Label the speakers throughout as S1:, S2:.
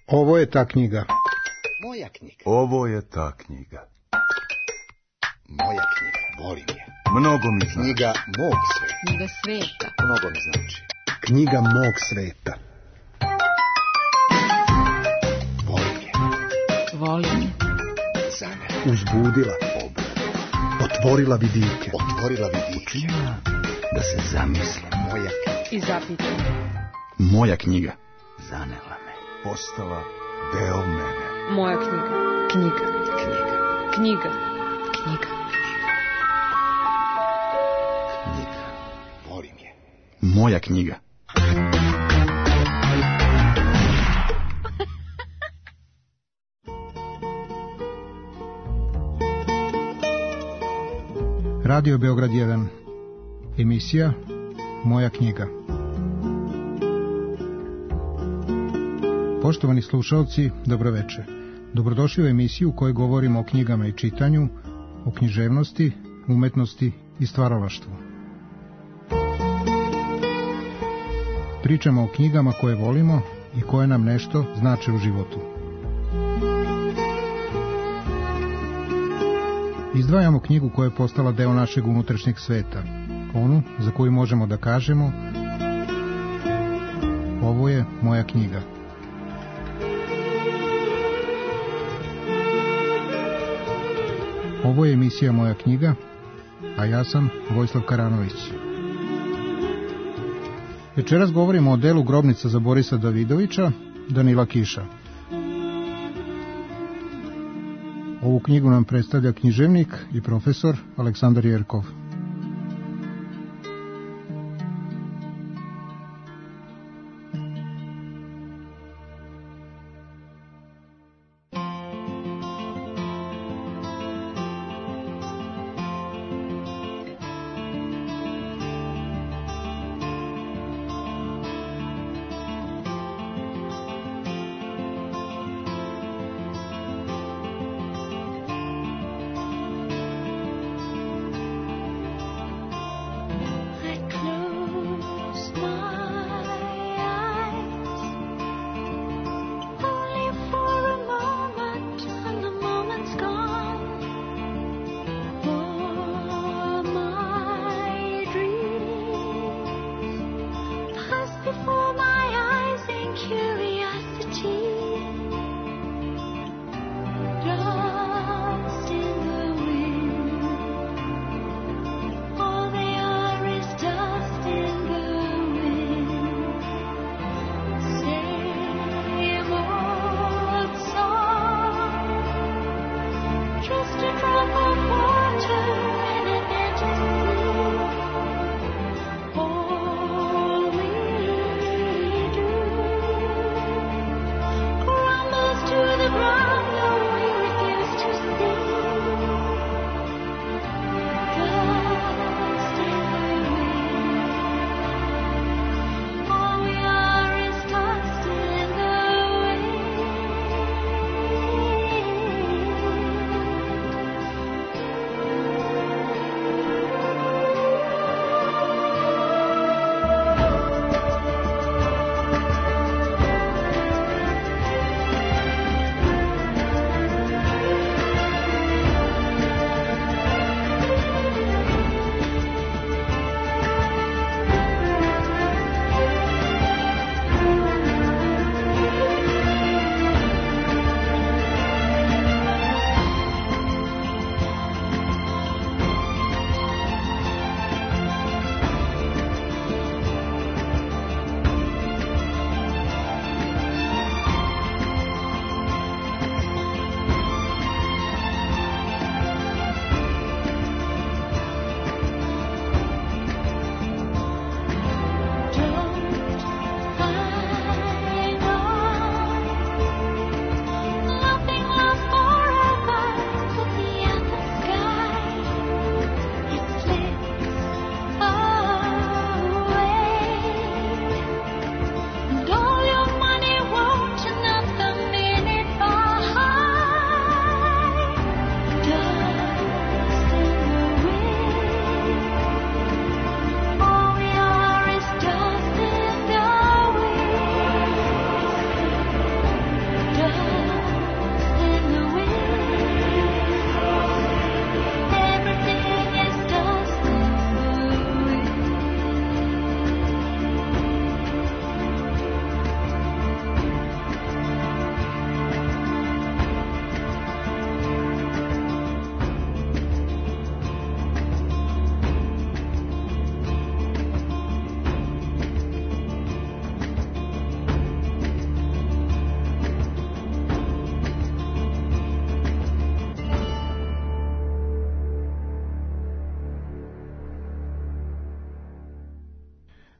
S1: Ovo je ta knjiga.
S2: Moja knjiga.
S3: Ovo je ta knjiga.
S2: Moja knjiga. Volim je.
S3: Mnogo mi znači.
S2: Knjiga mog sveta.
S4: Knjiga sveta.
S2: Mnogo mi znači.
S1: Knjiga mog sveta.
S2: Volim je.
S4: Volim je.
S2: Za mene.
S1: Uzbudila. Otvorila vidike.
S2: Otvorila vidike.
S3: Učinila da se zamislim.
S2: Moja knjiga.
S4: I zapitam.
S3: Moja knjiga.
S2: Zanela me.
S3: Postala deo mene.
S4: Moja knjiga. Knjiga.
S2: Knjiga.
S4: Knjiga. Knjiga.
S2: Knjiga. Volim je.
S3: Moja knjiga.
S1: Radio Beograd 1. Emisija Moja knjiga. Poštovani slušalci, dobroveče. Dobrodošli u emisiju u kojoj govorimo o knjigama i čitanju, o književnosti, umetnosti i stvaralaštvu. Pričamo o knjigama koje volimo i koje nam nešto znače u životu. Izdvajamo knjigu koja je postala deo našeg unutrašnjeg sveta, onu za koju možemo da kažemo: ovo je moja knjiga. Ovo je emisija Moja knjiga, a ja sam Vojislav Karanović. Večeras govorimo o delu Grobnica za Borisa Davidovića, Danila Kiša. Ovu knjigu nam predstavlja književnik i profesor Aleksandar Jerkov.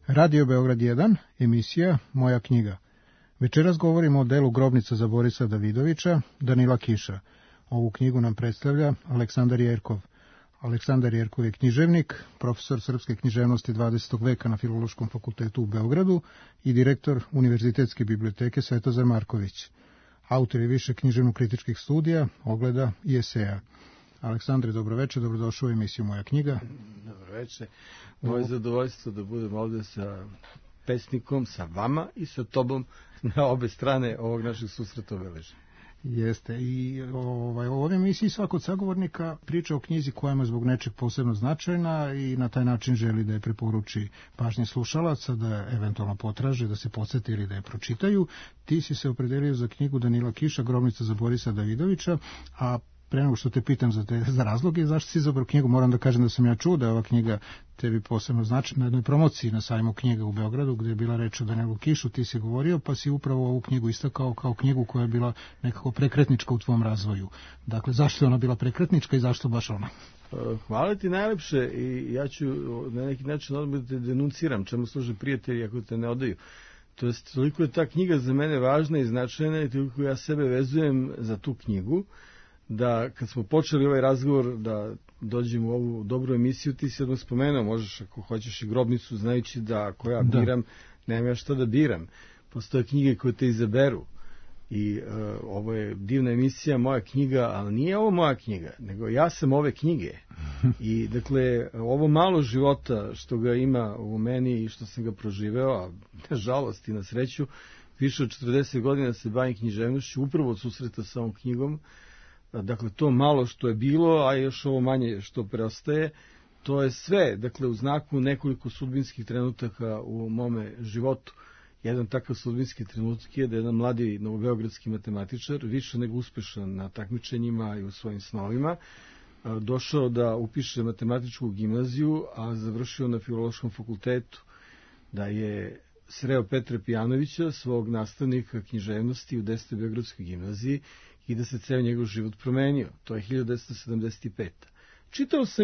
S1: Radio Beograd 1, emisija Moja knjiga. Večeras govorimo o delu Grobnica za Borisa Davidovića, Danila Kiša. Ovu knjigu nam predstavlja Aleksandar Jerkov. Aleksandar Jerkov je književnik, profesor srpske književnosti 20. veka na Filološkom fakultetu u Beogradu i direktor Univerzitetske biblioteke Svetozar Marković. Autor je više književno-kritičkih studija, ogleda i eseja. Aleksandre, dobroveče, dobrodošao u emisiju Moja knjiga.
S5: Dobroveče. Moje zadovoljstvo da budem ovde sa pesnikom, sa vama i sa tobom na obe strane ovog našeg susreta obeleža.
S1: Jeste. I u ovoj emisiji svako od sagovornika priča o knjizi koja je zbog nečeg posebno značajna i na taj način želi da je preporuči pažnje slušalaca, da je eventualno potraže, da se podsete ili da je pročitaju. Ti si se opredelio za knjigu Danila Kiša, Grobnica za Borisa Davidovića, a pre nego što te pitam za razloge zašto si izabrao knjigu, moram da kažem da sam ja čuo da je ova knjiga tebi posebno značajna. Na jednoj promociji na sajmu knjiga u Beogradu, gde je bila reč o Danilu Kišu, ti si govorio, pa si upravo ovu knjigu istakao kao knjigu koja je bila nekako prekretnička u tvom razvoju. Dakle, zašto je ona bila prekretnička i zašto baš ona?
S5: Hvala ti najlepše i ja ću na neki način odmah da te denunciram čemu služe prijatelji ako te ne odaju. To jest, toliko je ta knjiga za mene važna i značajna i toliko ja sebe vezujem za tu knjigu, da kad smo počeli ovaj razgovor da dođemo u ovu dobru emisiju, ti si odmah spomenuo, možeš ako hoćeš i Grobnicu, znajući da ako ja biram, nemam ja šta da biram. Postoje knjige koje te izaberu i ovo je divna emisija, Moja knjiga, ali nije ovo moja knjiga, nego ja sam ove knjige. I dakle, ovo malo života što ga ima u meni i što sam ga proživeo, a nažalost i na sreću, više od 40 godina se bavim književnošću, upravo od susreta sa ovom knjigom. Dakle, to malo što je bilo, a još ovo manje što preostaje, to je sve, dakle, u znaku nekoliko sudbinskih trenutaka u mome životu. Jedan takav sudbinski trenutak je da jedan mladi novobeogradski matematičar, više nego uspešan na takmičenjima i u svojim snovima, došao da upiše matematičku gimnaziju, a završio na Filološkom fakultetu, da je sreo Petra Pijanovića, svog nastavnika književnosti u 10. Beogradskoj gimnaziji, i da se ceo njegov život promenio. To je 1975. Čitao sam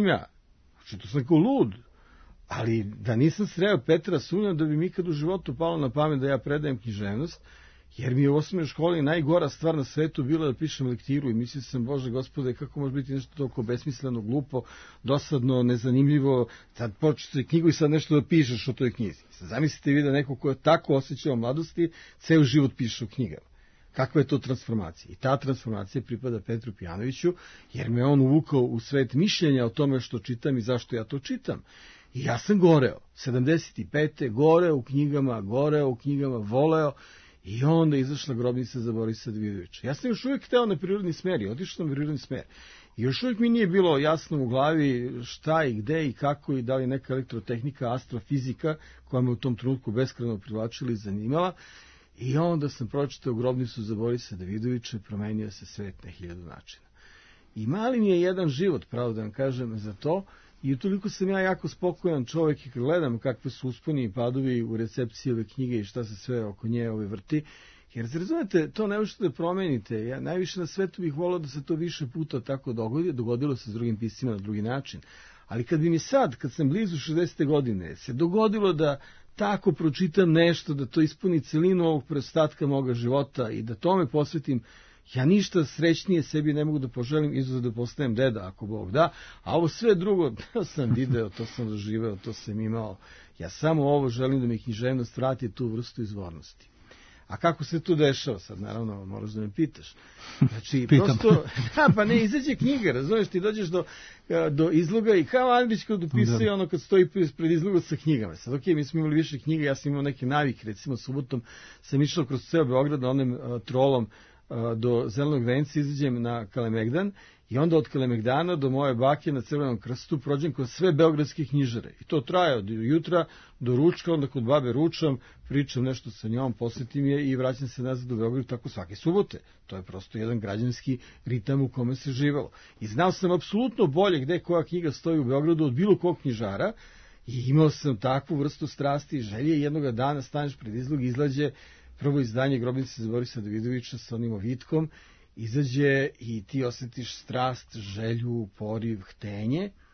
S5: kao lud, ali da nisam sreo Petra, sumnjam da bi mi ikad u životu palo na pamet da ja predajem književnost, jer mi je u osnovnoj školi najgora stvar na svetu bila da pišem lektiru i mislio sam, Bože gospode, kako može biti nešto toliko besmisleno, glupo, dosadno, nezanimljivo, sad početi knjigu i sad nešto da pišeš o toj knjizi. Zamislite vi da neko ko je tako osjećao u mladosti, ceo život piše o knjigama. Kakva je to transformacija? I ta transformacija pripada Petru Pijanoviću, jer me on uvukao u svet mišljenja o tome što čitam i zašto ja to čitam. I ja sam goreo, 75. goreo u knjigama, voleo, i onda izašla Grobnica za Borisa Davidovića. Ja sam još uvijek hteo na prirodni smer i otišao sam na prirodni smer. I još uvijek mi nije bilo jasno u glavi šta i gde i kako i da li neka elektrotehnika, astrofizika, koja me u tom trenutku beskrajno privlačila i zanimala. I onda sam pročitao Grobnicu za Borisa Davidovića i promenio se svet na 1000 načina. I mali mi je jedan život, pravo da vam kažem, za to, i utoliko sam ja jako spokojan čovjek i kad gledam kakve su usponi i padovi u recepciji ove knjige i šta se sve oko nje vrti, jer razumete, to ne možete da promenite. Ja najviše na svetu bih volao da se to više puta tako dogodilo se s drugim piscima na drugi način. Ali kad bi mi sad, kad sam blizu 60. godine, se dogodilo da tako pročitam nešto, da to ispuni celinu ovog preostatka moga života i da tome posvetim, ja ništa srećnije sebi ne mogu da poželim, izuzev da postanem deda, ako Bog da, a ovo sve drugo, to sam video, to sam doživeo, to sam imao. Ja samo ovo želim da mi književnost vrati tu vrstu izvornosti. A kako se to dešava? Sad, naravno, moraš da me pitaš. Znači, prosto, pa ne, izađe knjiga, razumiješ, ti dođeš do izloga i kao Andrić kad upisuje ono kad stoji pred izlogom sa knjigama. Sad, mi smo imali više knjiga, ja sam imao neke navike, recimo, subotom sam išao kroz ceo Beograd onim trolom do Zelenog venca, izađem na Kalemegdan i onda od Kalemegdana do moje bake na Crvenom krstu prođem kroz sve beogradske knjižare. I to traje od jutra do ručka, onda kod babe ručam, pričam nešto sa njom, posjetim je i vraćam se nazad u Beograd, tako svake subote. To je prosto jedan građanski ritam u kome se živelo. I znao sam apsolutno bolje gde koja knjiga stoji u Beogradu od bilo kog knjižara i imao sam takvu vrstu strasti i želje jednoga dana staneš pred izlog, izlađe prvo izdanje Grobnice za Borisa Davidovića sa onim ovitkom, izađe i ti osjetiš strast, želju, poriv, htenje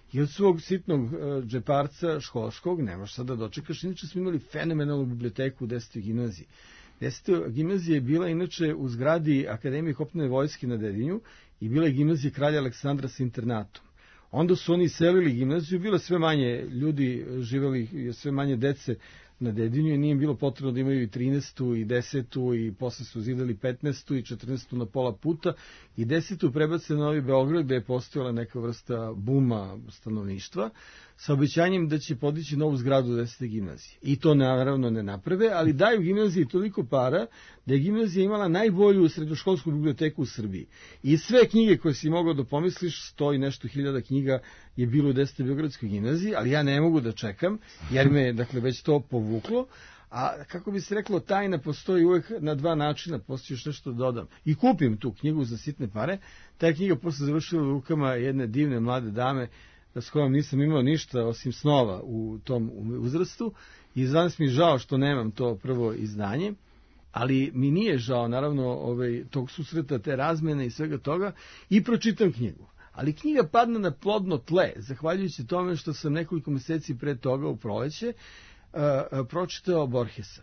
S5: I od svog sitnog džeparca školskog ne možeš sad da dočekaš. Inače smo imali fenomenalnu biblioteku u 10. gimnaziji. 10. gimnazija je bila inače u zgradi Akademije kopnene vojske na Dedinju i bila je gimnazija kralja Aleksandra sa internatom. Onda su oni selili gimnaziju, bilo sve manje ljudi živeli, sve manje dece na Dedinju i nije im bilo potrebno da imaju i 13. i 10. i posle su zidali 15. i 14. na pola puta i 10. prebace na Novi Beograd gde je postojala neka vrsta buma stanovništva sa obećanjem da će podići novu zgradu 10. gimnazije. I to naravno ne naprave, ali daju gimnaziji toliko para da je gimnazija imala najbolju srednjoškolsku biblioteku u Srbiji. I sve knjige koje si mogao da pomisliš, 100 i nešto hiljada knjiga je bilo u 10. beogradskoj gimnaziji, ali ja ne mogu da čekam, jer me dakle već to povuklo. A kako bi se reklo, tajna postoji uvek na dva načina, postoji još nešto da dodam. I kupim tu knjigu za sitne pare. Ta knjiga posle završila u rukama jedne divne mlade dame s kojom nisam imao ništa osim snova u tom uzrastu. I danas mi je žao što nemam to prvo izdanje, ali mi nije žao naravno tog susreta, te razmene i svega toga i pročitam knjigu. Ali knjiga padne na plodno tle, zahvaljujući tome što sam nekoliko meseci pre toga u proleće pročitao Borgesa.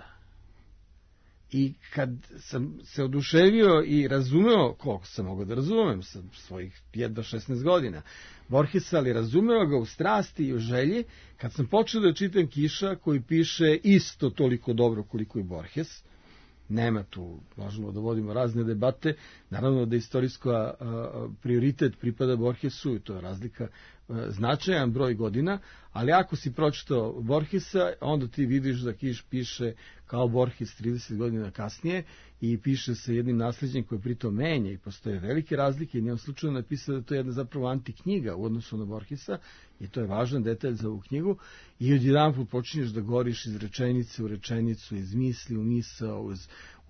S5: I kad sam se oduševio i razumeo, koliko sam mogao da razumem sa svojih 16 godina, Borgesa, ali razumeo ga u strasti i u želji, kad sam počeo da čitam Kiša koji piše isto toliko dobro koliko i Borges. Nema tu, možemo da vodimo razne debate, naravno da istorijsko prioritet pripada Borgesu i to je razlika značajan broj godina, ali ako si pročitao Borgesa, onda ti vidiš da Kiš piše kao Borges 30 godina kasnije i piše sa jednim nasleđem koje pritom menja i postoje velike razlike i nije on slučajno napisao da to je jedna zapravo antiknjiga u odnosu na Borgesa i to je važan detalj za ovu knjigu i odjedanput počinješ da goriš iz rečenice u rečenicu, iz misli u misao, uz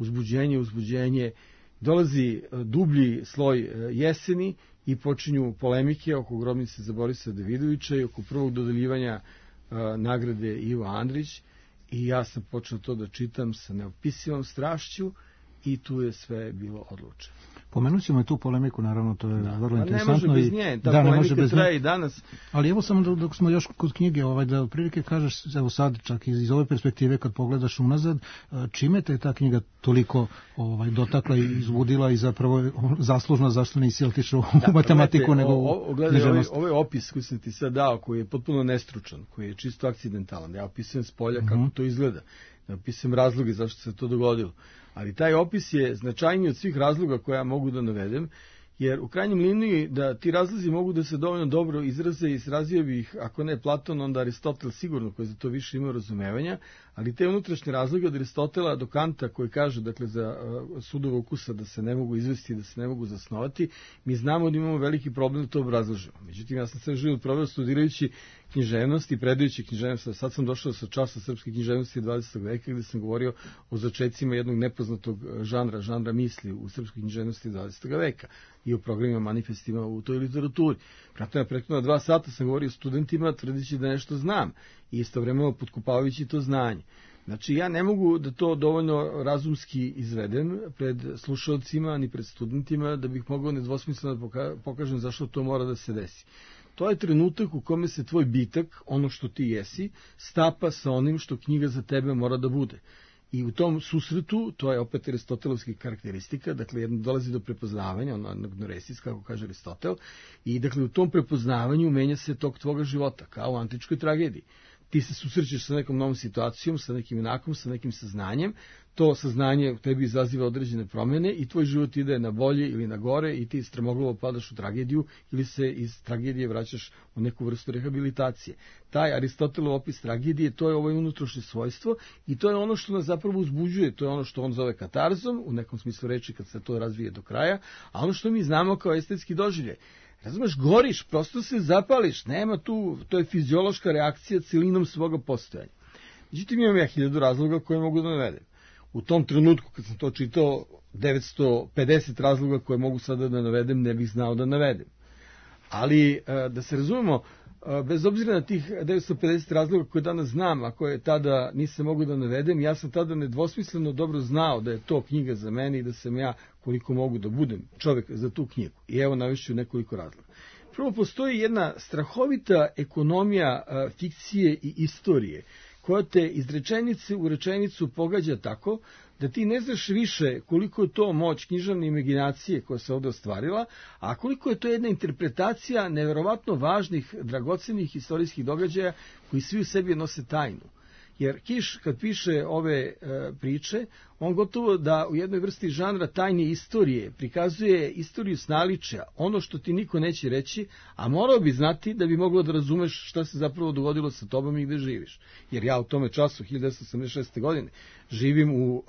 S5: uzbuđenje, dolazi dublji sloj jeseni i počinju polemike oko grobnice za Borisa Davidovića i oko prvog dodeljivanja nagrade Ivo Andrić i ja sam počeo to da čitam sa neopisivom strašću i tu je sve bilo odlučeno.
S1: Pomenut ćemo i tu polemiku, naravno, to je vrlo interesantno.
S5: Ne može bez nje, ta polemika traje i danas.
S1: Ali evo samo dok smo još kod knjige, da otprilike kažeš, evo sad, čak iz ove perspektive kad pogledaš unazad, čime te ta knjiga toliko dotakla i izbudila i zapravo zaslužna zašto nisi otišao u matematiku nego u književnost?
S5: Ovaj opis koji sam ti sad dao, koji je potpuno nestručan, koji je čisto akcidentalan, ja opisujem s polja kako to izgleda, ja opisujem razloge zašto se to dogodilo. Ali taj opis je značajniji od svih razloga koje ja mogu da navedem, jer u krajnjem liniji da ti razlozi mogu da se dovoljno dobro izraze i izrazio bih, ako ne Platon, onda Aristotel sigurno, koji za to više ima razumevanja, ali te unutrašnje razloge od Aristotela do Kanta koji kaže, dakle, za sudove ukusa da se ne mogu izvesti, da se ne mogu zasnovati, mi znamo da imamo veliki problem da to obrazložimo. Međutim, ja sam sve život proveo studirajući književnost i predajući književnost. Sad sam došao sa časa srpske književnosti 20. veka gde sam govorio o začecima jednog nepoznatog žanra misli u srpskoj književnosti 20. veka i o programima, manifestima u toj literaturi. Pratno prethodna 2 sata sam govorio studentima tvrdeći da nešto znam i istovremeno potkupavajući to znanje. Znači, ja ne mogu da to dovoljno razumski izvedem pred slušalcima ni pred studentima da bih mogao nedvosmisleno da pokažem zašto to mora da se desi. To je trenutak u kome se tvoj bitak, ono što ti jesi, stapa sa onim što knjiga za tebe mora da bude. I u tom susretu, to je opet aristotelovski karakteristika, dakle jedno dolazi do prepoznavanja, ono agnoresis, kako kaže Aristotel, i dakle u tom prepoznavanju menja se tok tvoga života, kao u antičkoj tragediji. Ti se susrećeš sa nekom novom situacijom, sa nekim junakom, sa nekim saznanjem, to saznanje u tebi izaziva određene promjene i tvoj život ide na bolje ili na gore i ti stremoglovo padaš u tragediju ili se iz tragedije vraćaš u neku vrstu rehabilitacije. Taj Aristotelov opis tragedije, to je ovo unutrašnje svojstvo i to je ono što nas zapravo uzbuđuje, to je ono što on zove katarzom, u nekom smislu reči kad se to razvije do kraja, a ono što mi znamo kao estetski doživljaj. Razumeš, goriš, prosto se zapališ, nema tu, to je fiziološka reakcija celinom svoga postojanja. Međutim, imam ja 1000 razloga koje mogu da navedem. U tom trenutku, kad sam to čitao, 950 razloga koje mogu sada da navedem, ne bih znao da navedem. Ali, da se razumemo, bez obzira na tih 950 razloga koje danas znam, a koje tada nisam mogao da navedem, ja sam tada nedvosmisleno dobro znao da je to knjiga za mene i da sam ja, koliko mogu da budem čovjek za tu knjigu. I evo navešću nekoliko razloga. Prvo, postoji jedna strahovita ekonomija fikcije i istorije, koja te iz rečenice u rečenicu pogađa tako da ti ne znaš više koliko je to moć književne imaginacije koja se ovde ostvarila, a koliko je to jedna interpretacija neverovatno važnih, dragocenih istorijskih događaja koji svi u sebi nose tajnu. Jer Kiš, kad piše ove priče, on gotovo da u jednoj vrsti žanra tajne istorije prikazuje istoriju s naličja, ono što ti niko neće reći, a morao bi znati da bi moglo da razumeš šta se zapravo dogodilo sa tobom i gde živiš. Jer ja u tome času, 1986. godine, živim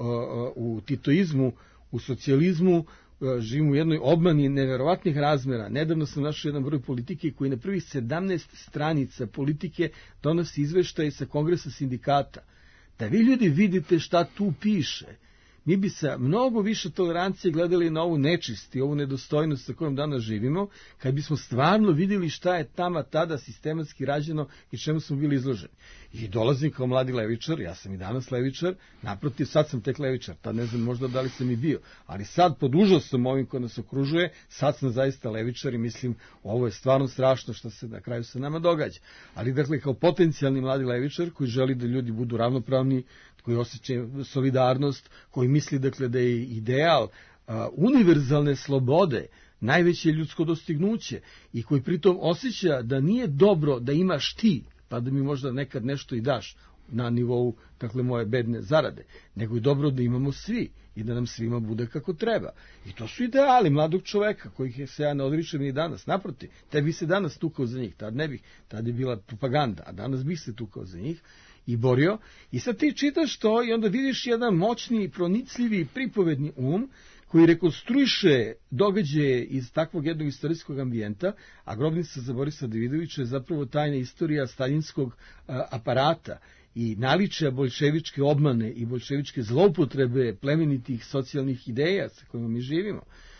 S5: u titoizmu, u socijalizmu, živim u jednoj obmani neverovatnih razmera. Nedavno sam našao jedan broj politike koji na prvih 17 stranica politike donosi izveštaje sa kongresa sindikata. Da vi ljudi vidite šta tu piše, mi bi sa mnogo više tolerancije gledali na ovu nečist i ovu nedostojnost sa kojom danas živimo, kad bismo stvarno vidjeli šta je tamo tada sistematski rađeno i čemu smo bili izloženi. I dolazim kao mladi levičar, ja sam i danas levičar, naprotiv, sad sam tek levičar, tad ne znam možda da li sam i bio, ali sad pod užasom ovim ko nas okružuje, sad sam zaista levičar i mislim, ovo je stvarno strašno što se na kraju sa nama događa. Ali dakle, kao potencijalni mladi levičar koji želi da ljudi budu ravnopravni, koji osjeća solidarnost, koji misli dakle da je ideal univerzalne slobode najveće ljudsko dostignuće i koji pritom osjeća da nije dobro da imaš ti, pa da mi možda nekad nešto i daš na nivou dakle moje bedne zarade, nego je dobro da imamo svi i da nam svima bude kako treba. I to su ideali mladog čoveka kojih se ja ne odričem ni danas. Naprotiv, te bi se danas tukao za njih, tad ne bih, tad je bila propaganda, a danas bih se tukao za njih i borio. I sad ti čitaš to i onda vidiš jedan moćni, pronicljivi, pripovedni koji rekonstruiše događaje iz takvog jednog istorijskog ambijenta, a Grobnica za Borisa Davidovića je zapravo tajna istorija staljinskog aparata i naličja boljševičke obmane i boljševičke zloupotrebe plemenitih socijalnih ideja sa kojima mi živimo.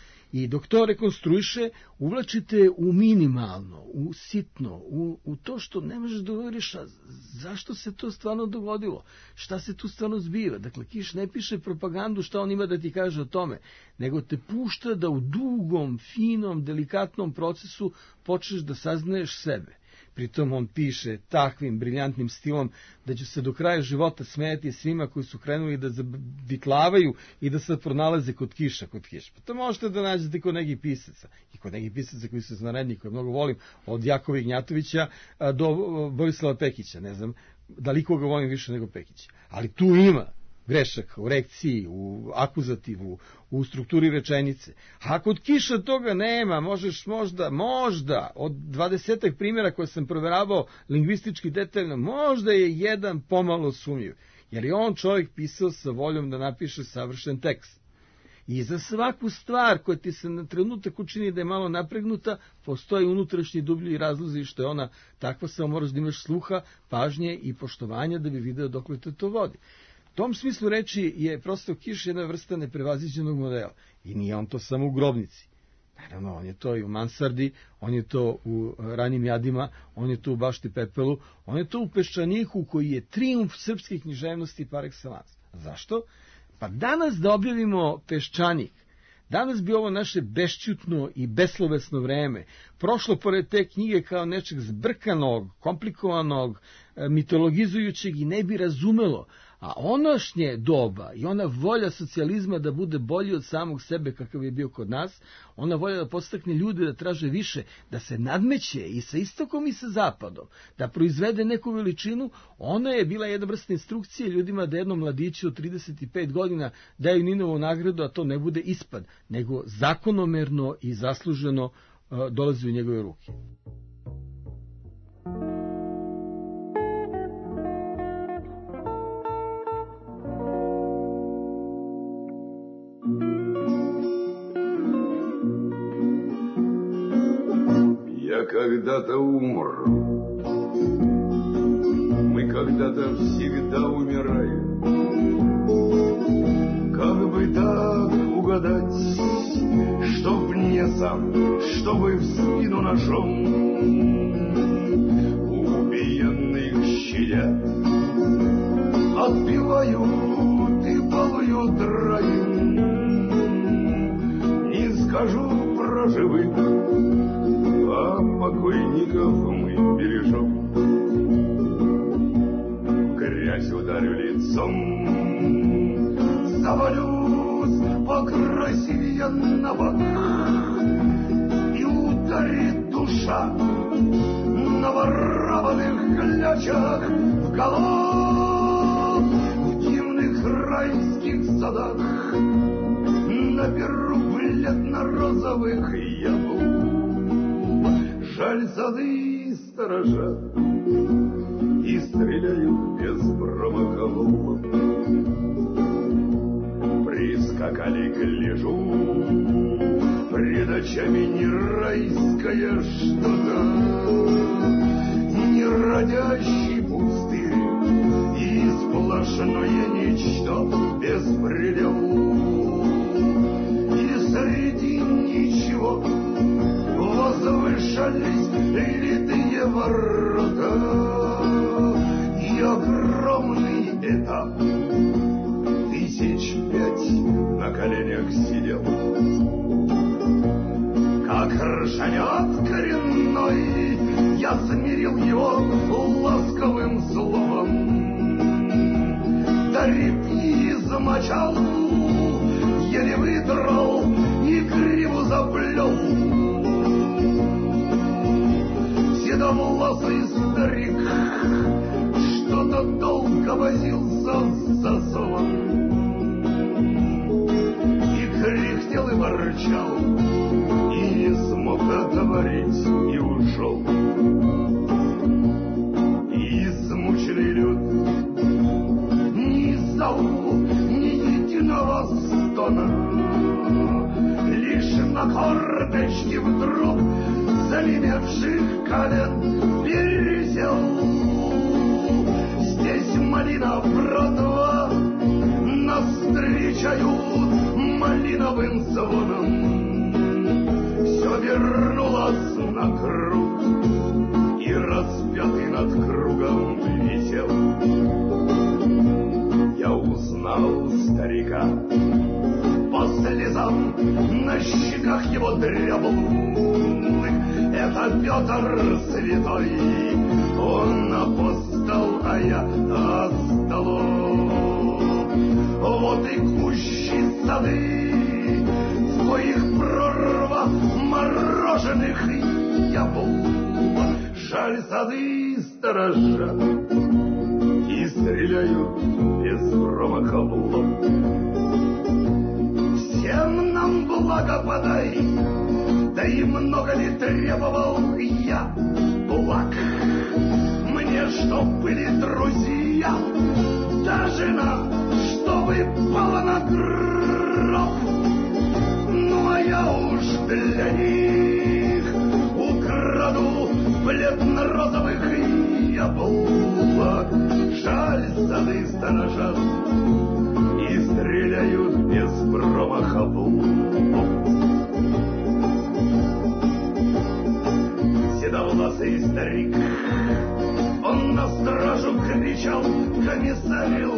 S5: I dok to rekonstruiše, uvlačite u minimalno, u sitno, u to što ne možeš da govoriš, a zašto se to stvarno dogodilo, šta se tu stvarno zbiva. Dakle, Kiš ne piše propagandu šta on ima da ti kaže o tome, nego te pušta da u dugom, finom, delikatnom procesu počneš da saznaješ sebe. Pritom on piše takvim briljantnim stilom da će se do kraja života smijati svima koji su krenuli da zavitlavaju i da se pronalaze kod Kiša. Pa to možete da nađete kod nekih pisaca. I kod nekih pisaca koji su znaredni, koje mnogo volim, od Jakova Ignjatovića do Borislava Pekića. Ne znam da li koga volim više nego Pekića. Ali tu ima grešaka u rekciji, u akuzativu, u strukturi rečenice. A kod Kiša toga nema, možeš možda, od 20 primjera koje sam proveravao lingvistički detaljno, možda je jedan pomalo sumnjiv, jer je on čovjek pisao sa voljom da napiše savršen tekst. I za svaku stvar koja ti se na trenutak učini da je malo napregnuta, postoji unutrašnji dublji razlozi što je ona takva, samo moraš da imaš sluha, pažnje i poštovanja da bi video dokle te to vodi. U tom smislu reči je prosto Kiš jedna vrsta neprevaziđenog modela. I nije on to samo u Grobnici. Naravno, on je to i u Mansardi, on je to u Ranjim jadima, on je to u Bašti pepelu, on je to u Peščaniku koji je trijumf srpske književnosti par excellence. Zašto? Pa danas da objavimo Peščanik, danas bi ovo naše bešćutno i beslovesno vreme prošlo pored te knjige kao nečeg zbrkanog, komplikovanog, mitologizujućeg i ne bi razumelo. A onošnje doba i ona volja socijalizma da bude bolji od samog sebe kakav je bio kod nas, ona volja da podstakne ljude da traže više, da se nadmeće i sa istokom i sa zapadom, da proizvede neku veličinu, ona je bila jedna vrsta instrukcije ljudima da jednom mladiću od 35 godina daju Ninovu nagradu, a to ne bude ispad, nego zakonomerno i zasluženo dolazi u njegove ruke.
S6: Когда-то умру, мы когда-то всегда умираем. Как бы так угадать, чтоб не сам, чтобы в спину ножом убиенных щадя отпивают и поют раем. Не скажу про живых, а покойников мы бережем. В грязь ударю лицом, завалюсь покрасивее на бок, и ударит душа на ворованных клячах в голов, в дивных райских садах наберу бледно-розовых яблок. Жаль, сады сторожа и стреляют без промахов. Прискакали, гляжу, пред очами не райское что-то, не родящий пустырь и сплошное ничто без пределу. И среди ничего возвышались литые ворота и огромный этап. 5 на коленях сидел, как ржанет коренной, я смирил его ласковым словом. Да репьи замочал, еле выдрал и криво заплел. Седовласый старик что-то долго возился с засовом, кряхтел и ворчал, и не смог договорить, и ушел. И измученный люд не издал ни единого стона, лишь на корточки вдруг заледевших колен пересел. Здесь малина братва нас встречают малиновым звоном. Все вернулось на круг, и распятый над кругом висел. Я узнал старика по слезам на щеках его дряблых. Это Петр Святой, он апостол, а я остолоп. Вот и кущи сады, в коих прорва мороженых яблок. Жаль, сады сторожа и стреляют без промаха в лоб. Всем нам благо подай, да и много ли требовал я благ? Мне чтоб были друзья, да жена, чтобы пала на гроб. Ну а я уж для них украду бледно-розовых яблок. Жаль, сады сторожат и стреляют без промаха в лоб. Седовласый старик, он на стражу кричал комиссарю.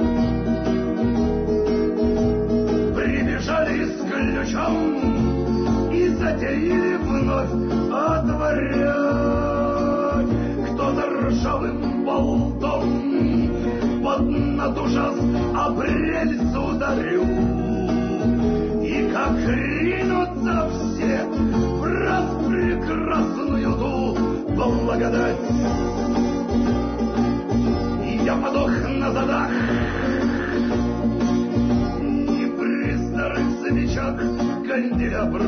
S6: Прибежали с ключом и затеяли вновь отворять. Кто-то ржавым болтом под над ужас обрельцу ударил. И как ринутся все в распрекрасную ту благодать. Я подох на задах, не при старых свечах канделябр,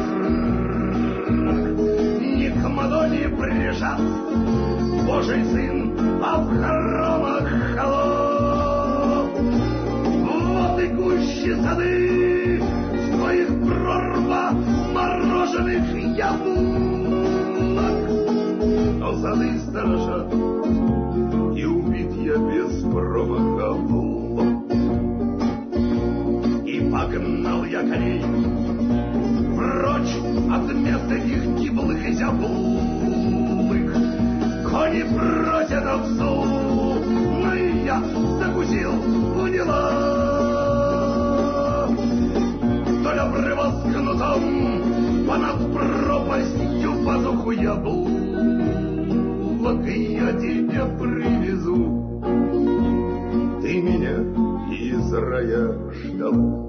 S6: не к Мадонне прижат Божий сын, а в хоромах холоп. Вот и гуще сады, в коих прорва мороженых яблок. Но сады сторожат, и убит я без промаха в лоб. И погнал я коней прочь от места их гиблых и зяблых. Кони просят овцу, но и я закусил в дела. Вдоль обрыва с кнутом понад пропастью пазуху яблок. яблок я тебе привезу. Ты меня из рая ждала.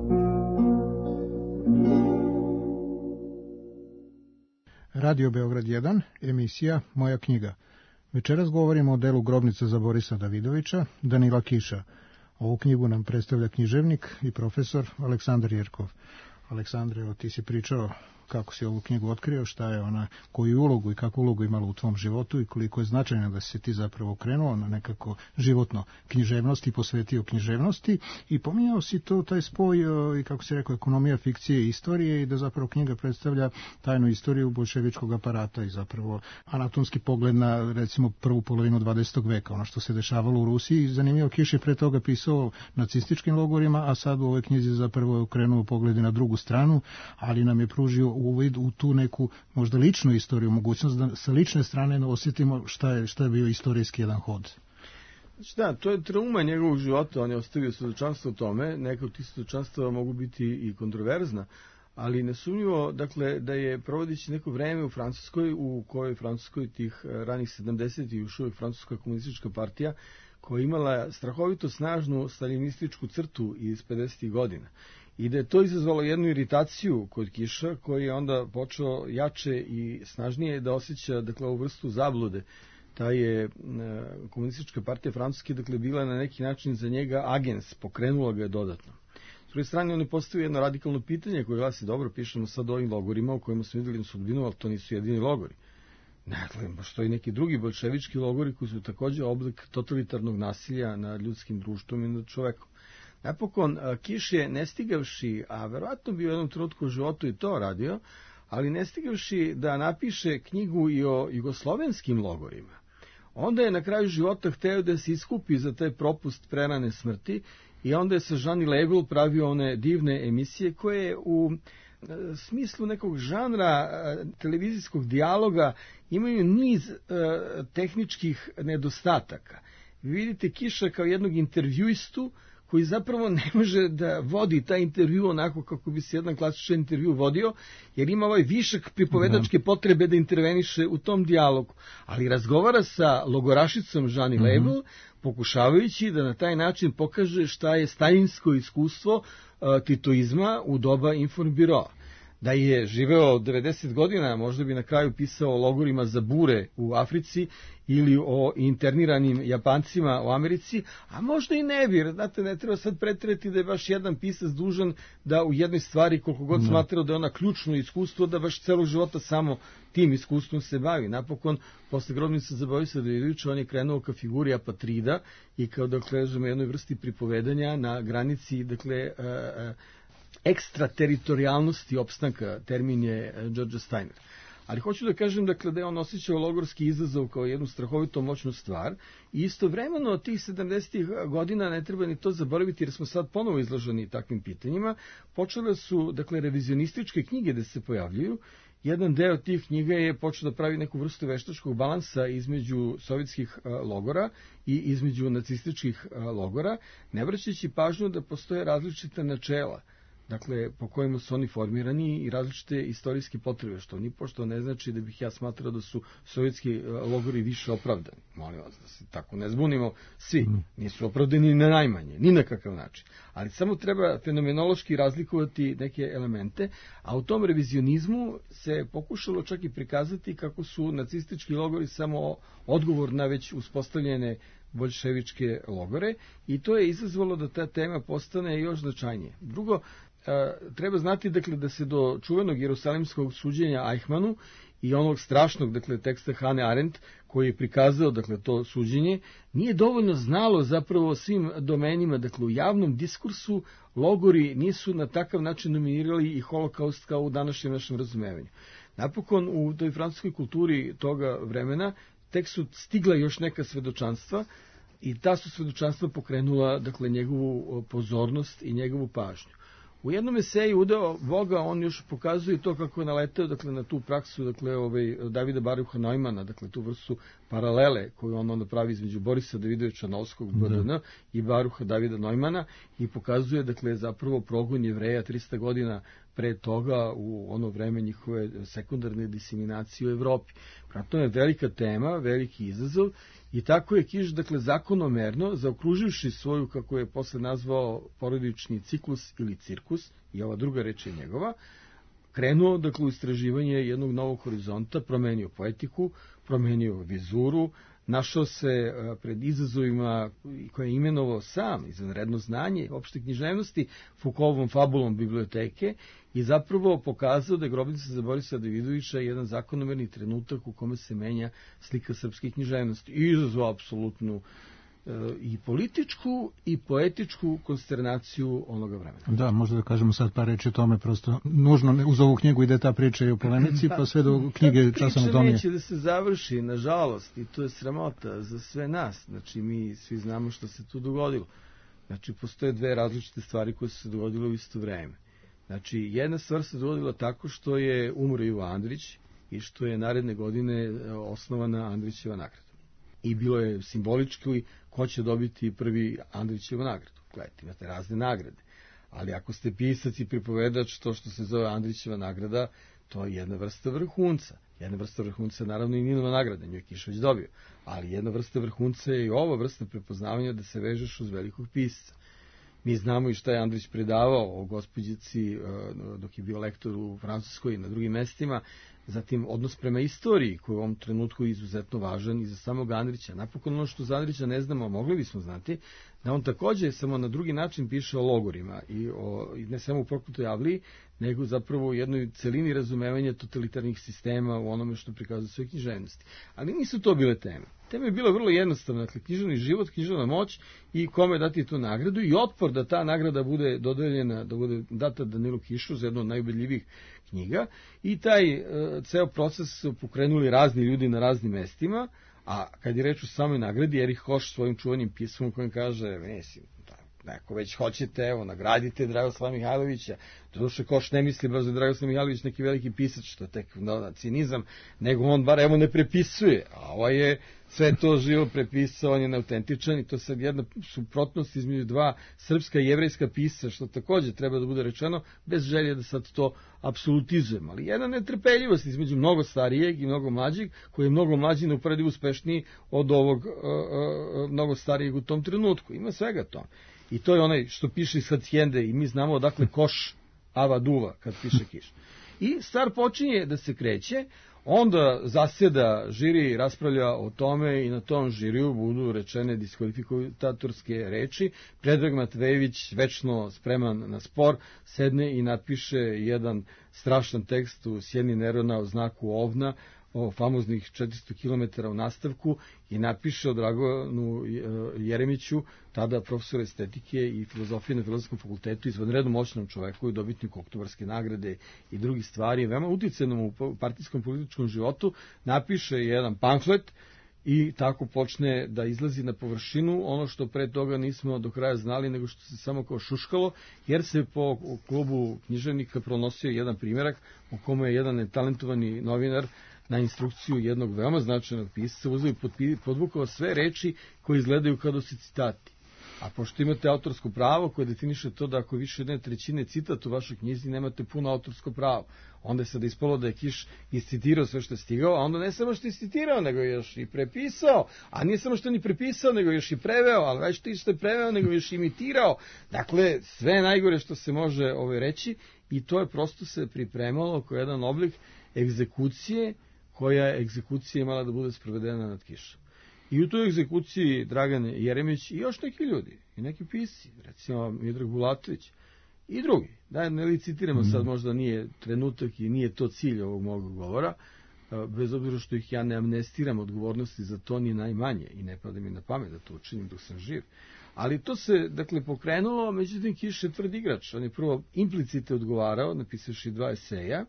S1: Radio Beograd 1, emisija Moja knjiga. Večeras govorimo o delu Grobnica za Borisa Davidovića, Danila Kiša. Ovu knjigu nam predstavlja književnik i profesor Aleksandar Jerkov. Aleksandre, evo ti si pričao kako si ovu knjigu otkrio, šta je ona, koju ulogu i kakvu ulogu imala u tvom životu i koliko je značajno da si se ti zapravo okrenuo na nekako životno književnosti i posvetio književnosti i pominjao si to, taj spoj i kako si rekao, ekonomija, fikcije i istorije i da zapravo knjiga predstavlja tajnu istoriju bolševičkog aparata i zapravo anatomski pogled na recimo prvu polovinu 20. veka, ono što se dešavalo u Rusiji. Zanimljivo, Kiš je pre toga pisao nacističkim logorima, a sad u ovoj knjizi zapravo je okrenuo pogledi na drugu stranu, ali nam je pružio uvid u tu neku možda ličnu istoriju, mogućnost da sa lične strane osjetimo šta je bio istorijski jedan hod.
S5: Znači da, to je trauma njegovog života, on je ostavio svedočanstvo o tome, neka od tih svedočanstava mogu biti i kontroverzna, ali nesumnjivo, dakle, da je provodeći neko vreme u Francuskoj, u kojoj Francuskoj tih ranih 70. još uvijek Francuska komunistička partija, koja je imala strahovito snažnu staljinističku crtu iz 50. godina. I da je to izazvalo jednu iritaciju kod Kiša, koji je onda počeo jače i snažnije da osjeća, dakle, ovu vrstu zablude. Ta je komunistička partija Francuske, dakle, bila na neki način za njega agens, pokrenula ga je dodatno. S druge strane, on je postavio jedno radikalno pitanje koje glasi, dobro, pišemo sad o ovim logorima u kojima smo vidjeli sudbinu, ali to nisu jedini logori. Dakle, postoji neki drugi bolševički logori koji su također oblik totalitarnog nasilja nad ljudskim društvom i nad čovekom. Napokon, Kiš je ne stigavši, a verovatno bi u jednom trenutku u životu i to radio, ali ne stigavši da napiše knjigu i o jugoslovenskim logorima. Onda je na kraju života hteo da se iskupi za taj propust prerane smrti i onda je sa Jean Lebel pravio one divne emisije koje u smislu nekog žanra televizijskog dijaloga imaju niz tehničkih nedostataka. Vi vidite Kiša kao jednog intervjuistu koji zapravo ne može da vodi taj intervju onako kako bi se jedan klasičan intervju vodio, jer ima ovaj višak pripovedačke potrebe da interveniše u tom dijalogu. Ali razgovara sa logorašicom Jean Lebel, pokušavajući da na taj način pokaže šta je staljinsko iskustvo titoizma u doba Informbiroa. Da je živeo 90 godina, možda bi na kraju pisao o logorima za bure u Africi ili o interniranim Japancima u Americi, a možda i ne bi, jer znate, ne treba sad pretjerati da je baš jedan pisac dužan da u jednoj stvari, koliko god smatrao da je ona ključno iskustvo, da baš celog života samo tim iskustvom se bavi. Napokon, posle Grobnice za Borisa Davidovića, on je krenuo ka figuri apatrida i kao, dakle, jednoj vrsti pripovedanja na granici, dakle, ekstrateritorijalnosti opstanka, termin je George Steiner. Ali hoću da kažem, dakle, da je on osjećao logorski izazov kao jednu strahovito moćnu stvar i istovremeno od tih 70. godina ne treba ni to zaboraviti, jer smo sad ponovo izloženi takvim pitanjima. Počele su, dakle, revizionističke knjige da se pojavljuju. Jedan deo tih knjiga je počeo da pravi neku vrstu veštačkog balansa između sovjetskih logora i između nacističkih logora, ne vraćajući pažnju da postoje različita načela, dakle, po kojima su oni formirani i različite istorijske potrebe, što ni pošto ne znači da bih ja smatrao da su sovjetski logori više opravdani. Molim vas da se tako ne zbunimo, svi nisu opravdani ni na najmanje, ni na kakav način. Ali samo treba fenomenološki razlikovati neke elemente, a u tom revizionizmu se pokušalo čak i prikazati kako su nacistički logori samo odgovor na već uspostavljene boljševičke logore i to je izazvalo da ta tema postane još značajnije. Drugo, treba znati, dakle, da se do čuvenog jerusalimskog suđenja Eichmannu i onog strašnog, dakle, teksta Hannah Arendt koji je prikazao, dakle, to suđenje, nije dovoljno znalo zapravo o svim domenima, dakle, u javnom diskursu logori nisu na takav način nominirali i holokaust kao u današnjem našem razumevanju. Napokon, u toj francuskoj kulturi toga vremena tek su stigla još neka svedočanstva i ta su svedočanstva pokrenula, dakle, njegovu pozornost i njegovu pažnju. U jednom eseju Udeo Voga on još pokazuje to kako je naletao, dakle, na tu praksu, dakle, Davida Baruha Neumana, dakle, tu vrstu paralele koju on onda pravi između Borisa Davidovića Novskog BDN i Baruha Davida Neumana i pokazuje, dakle, zapravo progon Jevreja 300 godina pre toga u ono vreme njihove sekundarne diseminacije u Evropi. Prema tome je velika tema, veliki izazov i tako je Kiš, dakle, zakonomerno, zaokruživši svoju, kako je posle nazvao, porodični ciklus ili cirkus, i ova druga reč je njegova, krenuo, dakle, u istraživanje jednog novog horizonta, promenio poetiku, promenio vizuru, našao se pred izazovima koje je imenovao sam, izvanredno znanje opšte književnosti, Foucaultovom fabulom biblioteke, i zapravo pokazao da je Grobnica za Borisa Davidovića jedan zakonomerni trenutak u kome se menja slika srpske književnosti. I izazvao apsolutnu i političku i poetičku konsternaciju onoga vremena.
S1: Da, možda da kažemo sad par reči o tome, prosto nužno uz ovu knjigu ide ta priča i o polemici, pa sve do knjige časom o tome.
S5: Priča neće da se završi, nažalost, i to je sramota za sve nas. Znači, mi svi znamo što se tu dogodilo. Znači, postoje dve različite stvari koje su se dogodile u isto vreme. Znači, jedna stvar se dogodila tako što je umro Ivo Andrić i što je naredne godine osnovana Andrićeva nagrada. I bilo je simbolički ko će dobiti prvi Andrićevu nagradu. Gledajte, imate razne nagrade. Ali ako ste pisac i pripovedač, to što se zove Andrićeva nagrada, to je jedna vrsta vrhunca. Jedna vrsta vrhunca je naravno i Ninova nagrada, nju je Kišović dobio. Ali jedna vrsta vrhunca je i ova vrsta prepoznavanja da se vežeš uz velikog pisca. Mi znamo i šta je Andrić predavao o gospođici dok je bio lektor u Francuskoj i na drugim mestima, zatim odnos prema istoriji koji u ovom trenutku je izuzetno važan i za samog Andrića. Napokon ono što za Andrića ne znamo, a mogli bismo znati, da on takođe samo na drugi način piše o logorima i ne samo u Prokletoj avliji, nego zapravo u jednoj celini razumevanja totalitarnih sistema u onome što prikazuje svoje književnosti. Ali nisu to bile teme. Tema je bila vrlo jednostavna, dakle, književni život, književna moć i kome dati tu nagradu i otpor da ta nagrada bude dodeljena, da bude data Danilu Kišu za jednu od najubedljivijih knjiga i taj ceo proces su pokrenuli razni ljudi na raznim mestima, a kad je reč o samoj nagradi, Erich Hoš svojim čuvanim pismom kojim kaže, mislim, ako već hoćete, evo, nagradite Dragoslava Mihajlovića. Doduše, Koš ne misli baš da je Dragoslav Mihajlović neki veliki pisac, što je tek cinizam, nego on bar, evo, ne prepisuje, a ovaj je sve to živo prepisao, on je neautentičan i to sad jedna suprotnost između dva srpska i jevrejska pisca, što takođe treba da bude rečeno, bez želje da sad to apsolutizujemo. Ali jedna netrpeljivost između mnogo starijeg i mnogo mlađeg, koji je mnogo mlađi neuporedivo uspešniji od ovog mnogo starijeg u tom trenutku. Ima svega to. I to je onaj što piše iz Hacijende i mi znamo odakle Koš ava duva kad piše Kiš. I stvar počinje da se kreće, onda zasjeda žiri, raspravlja o tome i na tom žiriju budu rečene diskvalifikatorske reči. Predrag Matvejević, večno spreman na spor, sedne i napiše jedan strašan tekst u Sjeni Nerona o znaku ovna, o famoznih 400 km u nastavku i napiše o Draganu Jeremiću, tada profesor estetike i filozofije na Filozofskom fakultetu, izvanredno moćnom čoveku i dobitniku Oktobarske nagrade i drugih stvari, veoma uticanom u partijskom političkom životu, napiše jedan pamflet i tako počne da izlazi na površinu ono što pre toga nismo do kraja znali, nego što se samo kao šuškalo, jer se po klubu književnika pronosio jedan primjerak u kome je jedan netalentovani novinar na instrukciju jednog veoma značajnog pisca uzeo i podvukao sve reči koje izgledaju kao da su citati. A pošto imate autorsko pravo koje definiše to da ako više 1/3 citat u vašoj knjizi nemate puno autorsko pravo. Onda je sada ispalo da je Kiš iscitirao sve što je stigao, a onda ne samo što je iscitirao, nego je još i prepisao, a nije samo što je ni prepisao, nego je još i preveo, ali već ti što je preveo, nego je još imitirao. Dakle, sve najgore što se može reći i to je prosto se pripremalo kao jedan oblik egzekucije, koja je egzekucija imala da bude sprovedena nad Kišom. I u toj egzekuciji Dragan Jeremić i još neki ljudi, i neki pisci, recimo Miodrag Bulatović i drugi. Da ne licitiramo sad, možda nije trenutak i nije to cilj ovog mog govora, bez obzira što ih ja ne amnestiram odgovornosti za to ni najmanje i ne pada mi na pamet da to učinim dok sam živ. Ali to se, dakle, pokrenulo, međutim Kiš je tvrd igrač. On je prvo implicite odgovarao, napisavši 2 eseja,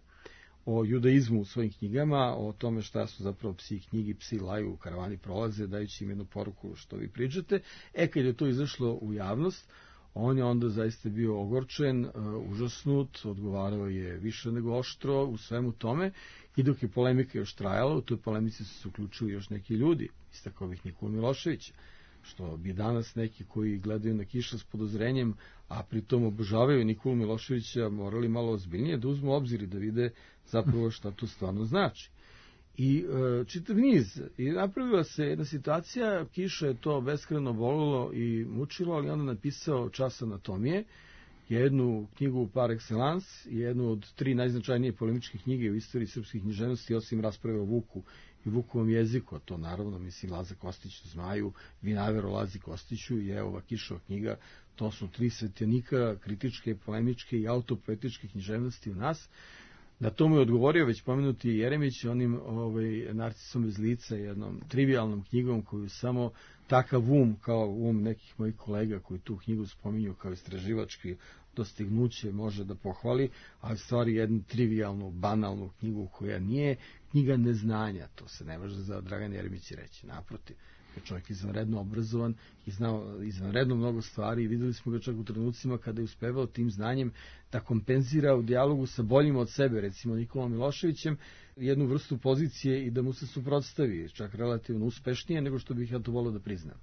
S5: o judaizmu u svojim knjigama, o tome šta su zapravo psi knjigi, psi laju, karavani prolaze, dajući im jednu poruku što vi pričate. Kad je to izašlo u javnost, on je onda zaista bio ogorčen, užasnut, odgovarao je više nego oštro u svemu tome i dok je polemika još trajala, u toj polemici su se uključili još neki ljudi, istakao bih Nikolu Miloševića. što bi danas neki koji gledaju na Kiša s podozrenjem, a pritom obožavaju Nikolu Miloševića, morali malo ozbiljnije da uzmu obzir i da vide zapravo šta to stvarno znači. I čitav niz. I napravila se jedna situacija, Kiša je to beskrajno bolilo i mučilo, ali onda napisao Čas anatomije, jednu knjigu par excellence, jednu od 3 najznačajnije polemičke knjige u istoriji srpske književnosti, osim rasprave o Vuku i Vukovom jeziku, a to naravno, mislim, Laza Kostić, Zmaju, Vinavero, Lazi Kostiću i evo ova Kišova knjiga, to su 3 svetljenika kritičke, polemičke i autopoetičke književnosti u nas. Na to mu je odgovorio već pomenuti Jeremić onim Narcisom bez lica, jednom trivialnom knjigom koju samo takav kao nekih mojih kolega koji tu knjigu spominju kao istraživački dostignuće može da pohvali, a u stvari jednu trivialnu, banalnu knjigu koja nije knjiga neznanja, to se ne može za Dragan Jeremić reći, naprotiv. Je čovjek izvanredno obrazovan i znao izvanredno mnogo stvari i videli smo ga čak u trenucima kada je uspevao tim znanjem da kompenzira u dijalogu sa boljim od sebe, recimo Nikolom Miloševićem, jednu vrstu pozicije i da mu se suprotstavi, čak relativno uspešnije nego što bih ja to volio da priznam.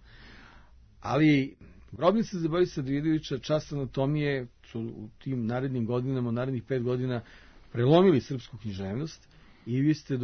S5: Ali Grobnica za Borisa Davidovića, Čas anatomije su u tim narednim godinama, narednih 5 godina prelomili srpsku književnost. I vi ste do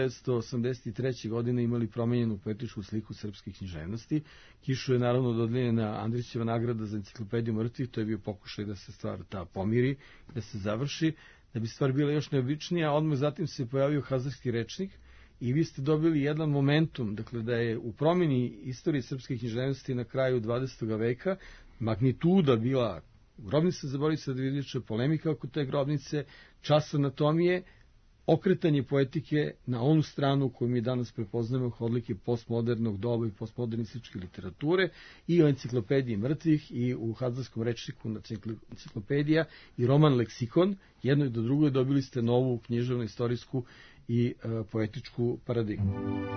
S5: 1983. godine imali promenjenu poetičku sliku srpske književnosti. Kišu je naravno dodeljena Andrićeva nagrada za enciklopediju mrtvih, to je bio pokušaj da se stvar ta pomiri, da se završi, da bi stvar bila još neobičnija, a odmah zatim se pojavio Hazarski rečnik i vi ste dobili jedan momentum, dakle da je u promjeni istorije srpske književnosti na kraju 20. veka magnituda bila Grobnica za Borisa Davidovića, polemika oko te grobnice, Čas anatomije, okretanje poetike na onu stranu koju mi danas prepoznajemo kao odlike postmodernog doba i postmodernističke literature i o enciklopediji mrtvih i u Hadzarskom rečniku enciklopedija i roman Leksikon, jedno i do drugo dobili ste novu književno istorijsku i poetičku paradigmu.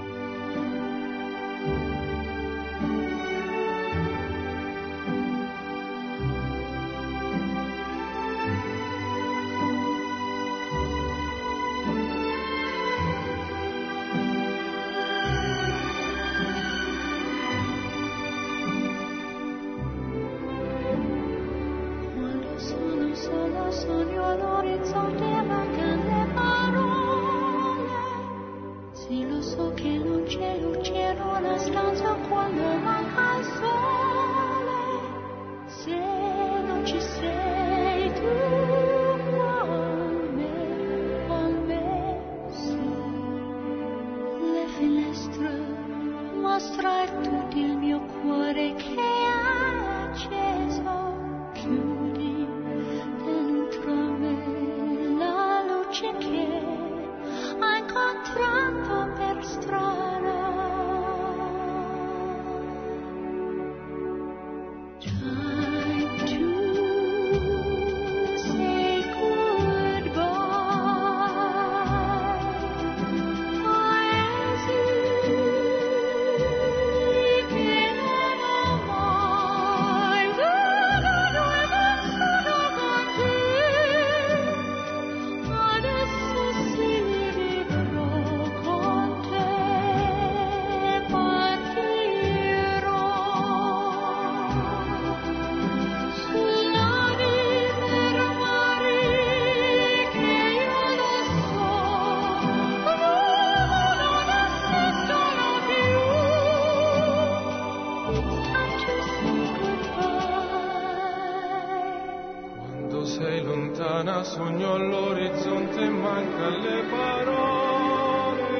S7: Sogno all'orizzonte, manca le parole.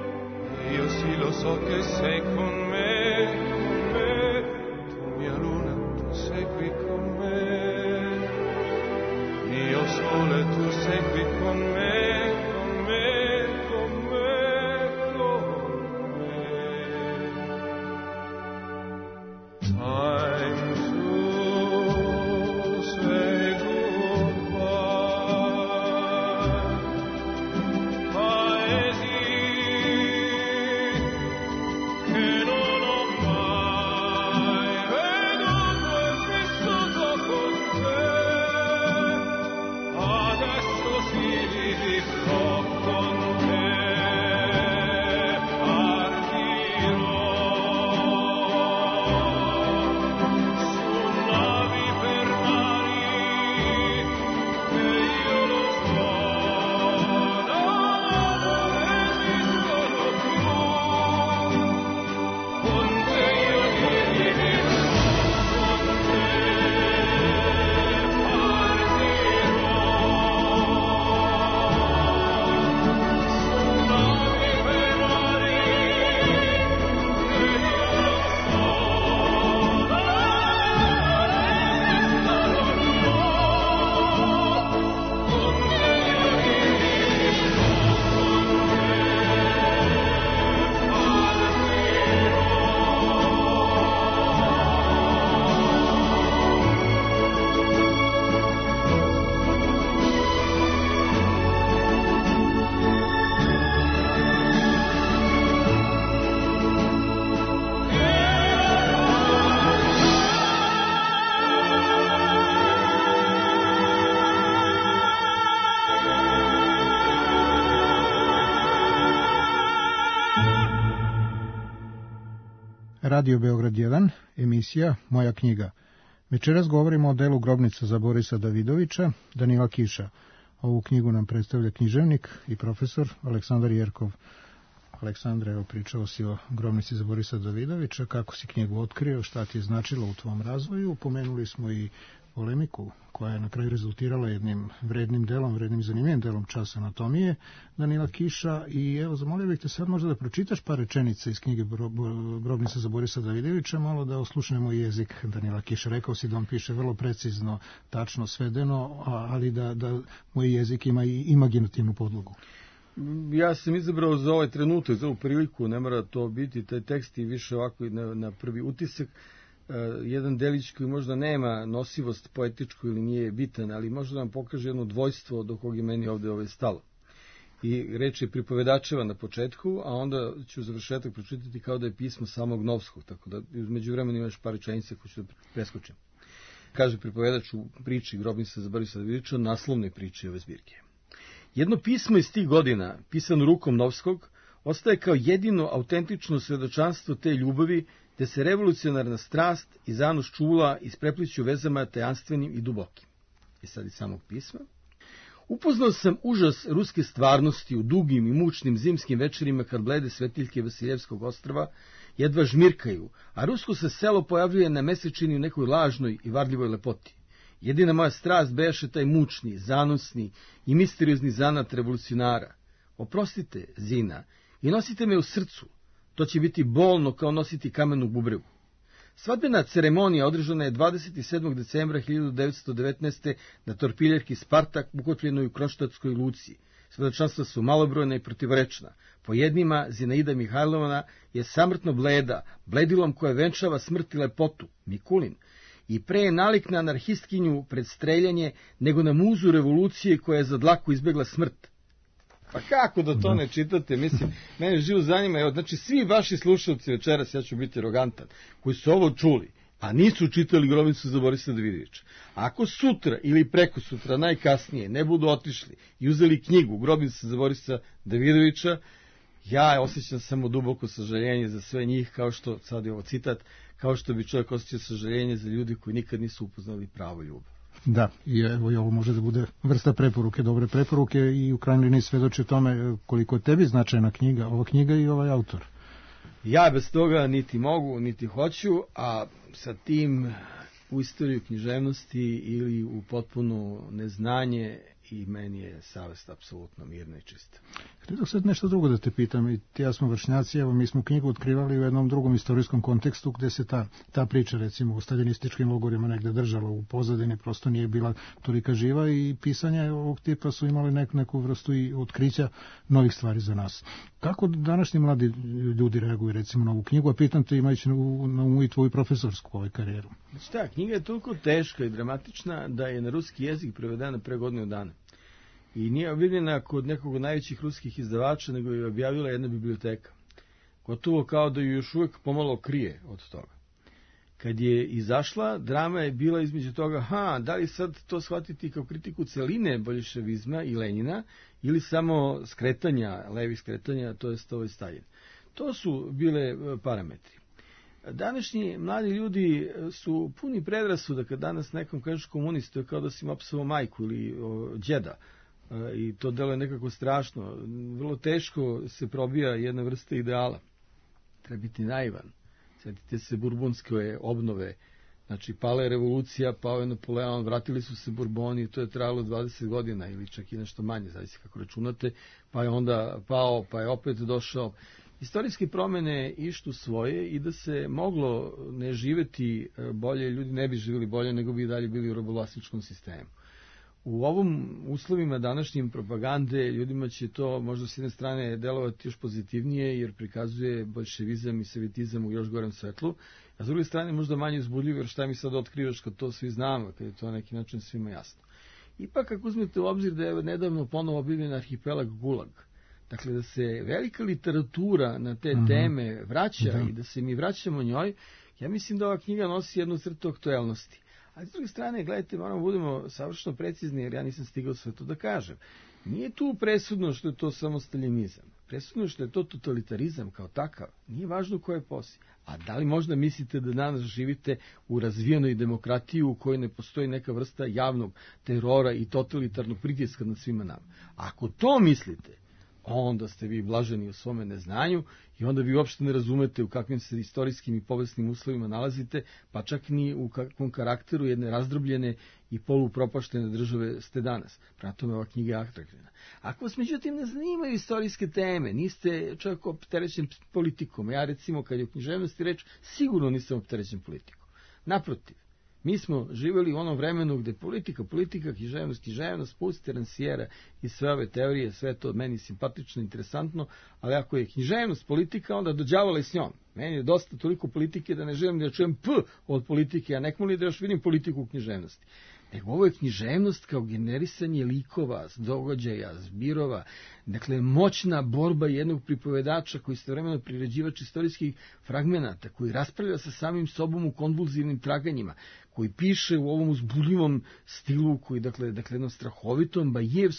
S7: Io sì lo so che sei con me, tu mia luna, tu sei qui con me. Io sole, tu sei qui con me, con me, con me, con me. Time to say goodbye. Sì,
S1: Radio Beograd 1, emisija Moja knjiga. Večeras govorimo o delu Grobnica za Borisa Davidovića, Danila Kiša. Ovu knjigu nam predstavlja književnik i profesor Aleksandar Jerkov. Aleksandre, evo, pričao si o Grobnici za Borisa Davidovića, kako si knjigu otkrio, šta ti je značilo u tvom razvoju. Pomenuli smo i polemiku koja je na kraju rezultirala jednim vrednim delom, vrednim i zanimljivim delom Časa anatomije Danila Kiša. I evo, zamolio bih te sad možda da pročitaš par rečenica iz knjige Grobnica za Borisa Davidovića, malo da oslušnemo jezik Danila Kiša. Rekao si da on piše vrlo precizno, tačno, svedeno, ali da moj jezik ima i imaginativnu podlogu.
S5: Ja sam izabrao za ovaj trenutak, za ovu priliku, ne mora to biti taj tekst i više ovako na prvi utisak, jedan delić koji možda nema nosivost poetičku ili nije bitan, ali možda nam pokaže jedno dvojstvo do kog je meni ovde stalo. I reč je pripovedačeva na početku, a onda ću završetak pročitati kao da je pismo samog Novskog, tako da među vremenu imaš par rečenica koje ću da preskočim. Kaže pripovedač u priči Grobnica za Borisa Davidovića, naslovnoj priči ove zbirke. Jedno pismo iz tih godina, pisano rukom Novskog, ostaje kao jedino autentično svedočanstvo te ljubavi, gde se revolucionarna strast i zanos čula isprepliću vezama tajanstvenim i dubokim. I sad iz samog pisma. Upoznao sam užas ruske stvarnosti u dugim i mučnim zimskim večerima kad blede svetiljke Vasiljevskog ostrva jedva žmirkaju, a rusko se selo pojavljuje na mesečini u nekoj lažnoj i varljivoj lepoti. Jedina moja strast beše taj mučni, zanosni i misteriozni zanat revolucionara. Oprostite, Zina, i nosite me u srcu. To će biti bolno kao nositi kamenu bubregu. Svadbena ceremonija održana je 27. decembra 1919. na torpiljerki Spartak ukotljenoj u Kronštatskoj luci. Svedočanstva su malobrojna i protivrečna. Po jednima, Zinaida Mihajlovna je samrtno bleda, bledilom koje venčava smrt i lepotu, Mikulin, i pre je nalik na anarhistkinju pred streljanje nego na muzu revolucije koja je za dlaku izbjegla smrt. Pa kako da to ne čitate? Mislim, mene živo zanima, evo, znači svi vaši slušalci večeras, ja ću biti arogantan, koji su ovo čuli, a nisu čitali Grobnicu za Borisa Davidovića. Ako sutra ili preko sutra, najkasnije, ne budu otišli i uzeli knjigu Grobnica za Borisa Davidovića, ja osjećam samo duboko sažaljenje za sve njih, kao što, sad je ovo citat, kao što bi čovjek osjećao sažaljenje za ljudi koji nikad nisu upoznali pravu ljubav.
S1: Da, i evo i ovo može da bude vrsta preporuke, dobre preporuke i u krajnjoj liniji svedoči o tome koliko je tebi značajna knjiga, ova knjiga i ovaj autor.
S5: Ja bez toga niti mogu, niti hoću, a sa tim u istoriju književnosti ili u potpuno neznanje i meni je savest apsolutno mirna i čista.
S1: Htio sad nešto drugo da te pitam, i ti ja smo vršnjaci, evo mi smo knjigu otkrivali u jednom drugom istorijskom kontekstu gde se ta priča recimo u staljinističkim logorima negde držala u pozadini, prosto nije bila tolika živa i pisanja ovog tipa su imali neku vrstu i otkrića novih stvari za nas. Kako današnji mladi ljudi reaguju recimo na ovu knjigu, a pitam te imajući na umu i tvoju profesorsku karijeru?
S5: Šta, knjiga je toliko teška i dramatična da je na ruski jezik prevedena pre godinu dana. I nije objavljena kod nekog od najvećih ruskih izdavača, nego je objavila jedna biblioteka. Gotovo kao da ju još uvijek pomalo krije od toga. Kad je izašla, drama je bila između toga, da li sad to shvatiti kao kritiku celine boljševizma i Lenjina, ili samo skretanja, levih skretanja, to jest ovaj Stalin. To su bile parametri. Današnji mladi ljudi su puni predrasuda kad danas nekom kažeš komunistu, kao da si im apsovao majku ili đeda. I to deluje nekako strašno. Vrlo teško se probija jedna vrsta ideala. Treba biti naivan. Sjetite se burbonske obnove. Znači, pala je revolucija, pao je Napoleon, vratili su se Burboni i to je trajalo 20 godina ili čak i nešto manje, zavisi kako računate, pa je onda pao, pa je opet došao. Istorijske promene ištu svoje i da se moglo ne živeti bolje, ljudi ne bi živjeli bolje nego bi i dalje bili u robovlasničkom sistemu. U ovom uslovima današnjim propagande ljudima će to možda s jedne strane delovati još pozitivnije jer prikazuje boljševizam i sovjetizam u još gorem svetlu, a s druge strane možda manje uzbudljivo jer šta mi sad otkrivaš kad to svi znamo, kad je to na neki način svima jasno. Ipak ako uzmete u obzir da je nedavno ponovo objavljen arhipelag Gulag, dakle da se velika literatura na te teme vraća i da se mi vraćamo njoj, ja mislim da ova knjiga nosi jednu crtu aktuelnosti. A s druge strane, gledajte, moramo budemo savršeno precizni, jer ja nisam stigao sve to da kažem. Nije tu presudno što je to samo staljinizam. Presudno je što je to totalitarizam kao takav. Nije važno u kojoj posi. A da li možda mislite da danas živite u razvijenoj demokratiji u kojoj ne postoji neka vrsta javnog terora i totalitarnog pritiska nad svima nama? Ako to mislite, onda ste vi blaženi u svome neznanju i onda vi uopšte ne razumete u kakvim se istorijskim i povijesnim uslovima nalazite, pa čak ni u kakvom karakteru jedne razdrobljene i polupropaštene države ste danas. Prema tome ova knjiga je atraktivna. Ako vas međutim ne zanimaju istorijske teme, niste čak opterećen politikom, ja recimo kad je o književnosti reč, sigurno nisam opterećen politikom. Naprotiv, mi smo živjeli u onom vremenu gde politika, književnost, pustite Ranciera i sve ove teorije, sve to meni simpatično, interesantno, ali ako je književnost politika, onda do đavola i s njom. Meni je dosta toliko politike da ne želim da čujem P od politike, a nekmo li da još vidim politiku u književnosti. Nego ovo je književnost kao generisanje likova, događaja, zbirova, dakle moćna borba jednog pripovedača koji istovremeno priređivač istorijskih fragmenata, koji raspravlja sa samim sobom u konvulzivnim traganjima, koji piše u ovom uzbudljivom stilu, koji dakle jednom strahovitom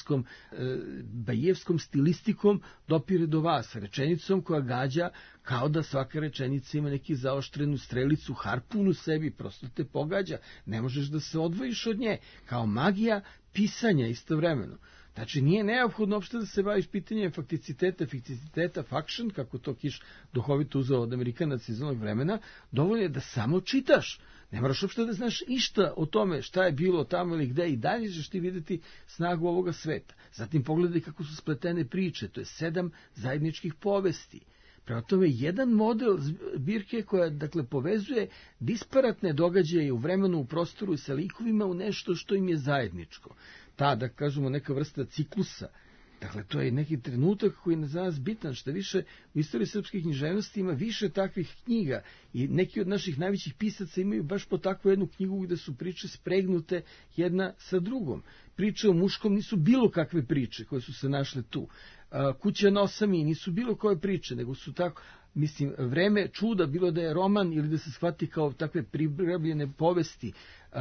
S5: bajevskom stilistikom dopire do vas, rečenicom koja gađa kao da svaka rečenica ima neki zaoštrenu strelicu, harpun u sebi, prosto te pogađa, ne možeš da se odvojiš od nje, kao magija pisanja istovremeno. Znači, nije neophodno uopšte da se baviš pitanjem fikticiteta, faction, kako to Kiš duhovito uzeo od Amerikanaca iz onog vremena, dovoljno je da samo čitaš. Ne moraš uopšte da znaš išta o tome šta je bilo tamo ili gde i dalje ćeš ti vidjeti snagu ovoga sveta. Zatim pogledaj kako su spletene priče, to je 7 zajedničkih povesti. Prema tome, jedan model zbirke koja dakle povezuje disparatne događaje u vremenu, u prostoru i sa likovima u nešto što im je zajedničko. Ta, da kažemo, neka vrsta ciklusa. Dakle, to je neki trenutak koji je za nas bitan, što više u istoriji srpske književnosti ima više takvih knjiga i neki od naših najvećih pisaca imaju baš po takvu jednu knjigu gde su priče spregnute jedna sa drugom. Priče o muškom nisu bilo kakve priče koje su se našle tu. Kuća na osami nisu bilo koje priče, nego su tako, mislim, vreme čuda, bilo da je roman ili da se shvati kao takve pribrabljene povesti.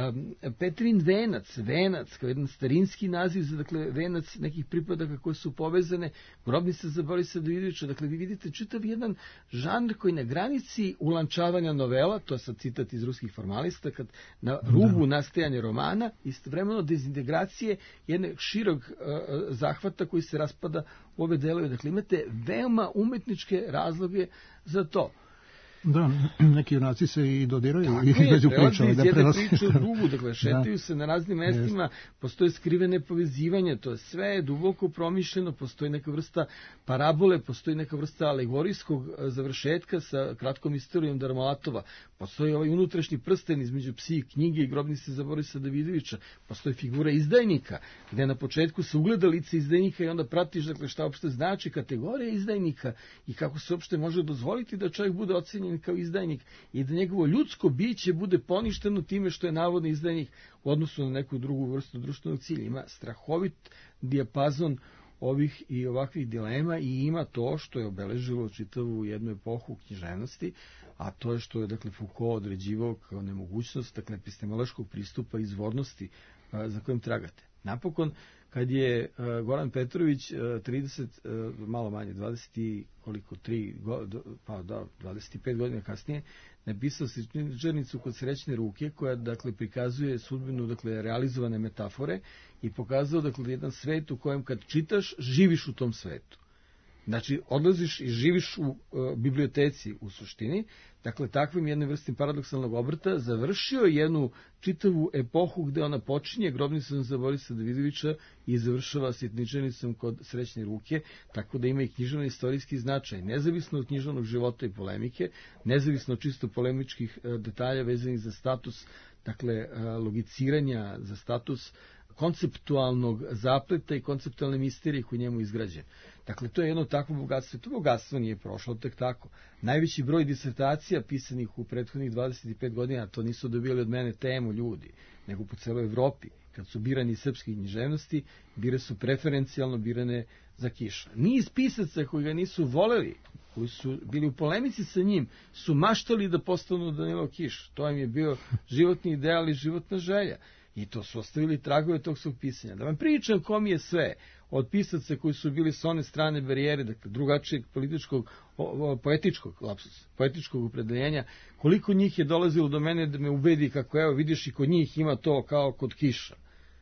S5: Petrin venac, kao jedan starinski naziv za dakle, venac nekih pripadaka koje su povezane, grobnica za Borisa Davidovića. Dakle, vi vidite čitav jedan žanr koji na granici ulančavanja novela, to je sad citat iz ruskih formalista, kad na rubu nastajanja romana, istovremeno dezintegracije jednog širog zahvata koji se raspada u ove delove. Dakle, imate veoma umetničke razloge za to.
S1: Da, neki junaci se i dodiraju i među pričama.
S5: Da priče u drugu, dakle, šetaju se na raznim mestima, postoje skrivene povezivanje, to je sve duboko promišljeno, postoji neka vrsta parabole, postoji neka vrsta alegorijskog završetka sa kratkom istorijom Darmolatova, postoji ovaj unutrašnji prsten između Psi knjige i grobnice za Borisa Davidovića, postoji figura izdajnika, gde na početku se ugleda lice izdajnika i onda pratiš, dakle, šta uopšte znači kategorija izdajnika i kako se uopšte može dozvoliti da čovjek bude ocenjen kao izdajnik i da njegovo ljudsko biće bude poništeno time što je navodni izdajnik u odnosu na neku drugu vrstu društvenog cilja. Ima strahovit dijapazon ovih i ovakvih dilema i ima to što je obeležilo čitavu jednu epohu književnosti, a to je što je dakle Foucault određivao kao nemogućnost dakle epistemološkog pristupa izvornosti za kojim tragate. Napokon, kad je Goran Petrović 25 godina kasnije napisao Književnicu kod srećne ruke, koja dakle prikazuje sudbinu dakle realizovane metafore i pokazao dakle jedan svet u kojem kad čitaš živiš u tom svetu. Znači, odlaziš i živiš u biblioteci u suštini, dakle, takvim jednim vrstim paradoksalnog obrta završio jednu čitavu epohu gde ona počinje grobnicom za Borisa Davidovića i završava sitničenicom kod srećne ruke, tako da ima i književno istorijski značaj, nezavisno od književnog života i polemike, nezavisno od čisto polemičkih detalja vezanih za status, dakle, logiciranja, za status konceptualnog zapleta i konceptualne misterije koji njemu izgrađen. Dakle, to je jedno takvo bogatstvo. To bogatstvo nije prošlo tek tako. Najveći broj disertacija pisanih u prethodnih 25 godina, to nisu dobili od mene temu ljudi, nego po celoj Evropi. Kad su birani srpske književnosti, bire su preferencijalno birane za Kiša. Niz pisaca koji ga nisu voleli, koji su bili u polemici sa njim, su maštali da postanu Danilo Kiš. To im je bio životni ideal i životna želja. I to su ostavili tragove tog svog pisanja. Da vam pričam kom je sve od pisaca koji su bili s one strane barijere, dakle drugačijeg političkog, poetičkog opredeljenja, koliko njih je dolazilo do mene da me ubedi kako, evo vidiš, i kod njih ima to kao kod Kiša.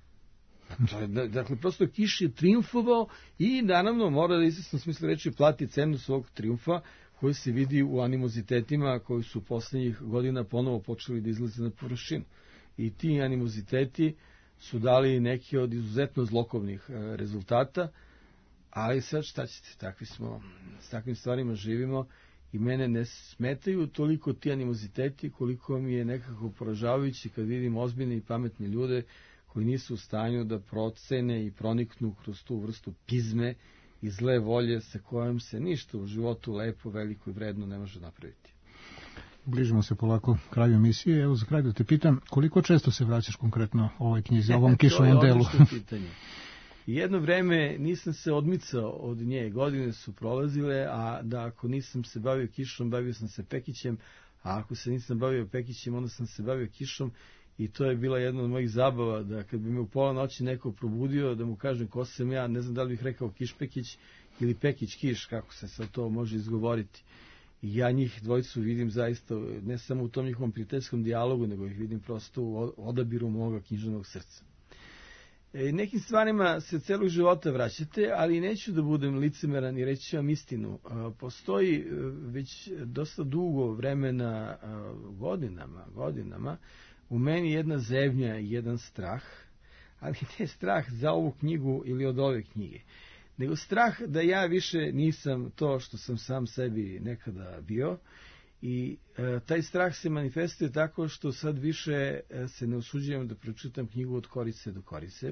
S5: Dakle, prosto Kiš je triumfovao i naravno mora da izvesno smislu reći plati cenu svog triumfa koji se vidi u animozitetima koji su poslednjih godina ponovo počeli da izlaze na površinu. I ti animoziteti su dali neki od izuzetno zlokovnih rezultata, ali sad šta ćete, takvi smo, s takvim stvarima živimo i mene ne smetaju toliko ti animoziteti koliko mi je nekako poražavajući kad vidim ozbiljne i pametne ljude koji nisu u stanju da procene i proniknu kroz tu vrstu pizme i zle volje sa kojom se ništa u životu lepo, veliko i vredno ne može napraviti.
S1: Bližimo se polako kraju emisije. Evo za kraj da te pitam, koliko često se vraćaš konkretno ovoj knjizi, ovom Kišovom delu?
S5: To je odlično pitanje. Jedno vreme nisam se odmicao od nje, godine su prolazile, a da ako nisam se bavio Kišom, bavio sam se Pekićem, a ako se nisam bavio Pekićem, onda sam se bavio Kišom. I to je bila jedna od mojih zabava, da kad bi me u pola noći neko probudio, da mu kažem ko sam ja, ne znam da li bih rekao Kiš Pekić ili Pekić Kiš, kako se sad to može izgovoriti. I ja njih dvojicu vidim zaista, ne samo u tom njihovom prijateljskom dijalogu, nego ih vidim prosto u odabiru moga književnog srca. Nekim stvarima se celog života vraćate, ali neću da budem licemeran i reći vam istinu. Postoji već dosta dugo vremena, godinama, u meni jedna zevnja i jedan strah, ali ne strah za ovu knjigu ili od ove knjige, nego strah da ja više nisam to što sam sam sebi nekada bio i taj strah se manifestuje tako što sad više se ne usuđujem da pročitam knjigu od korice do korice,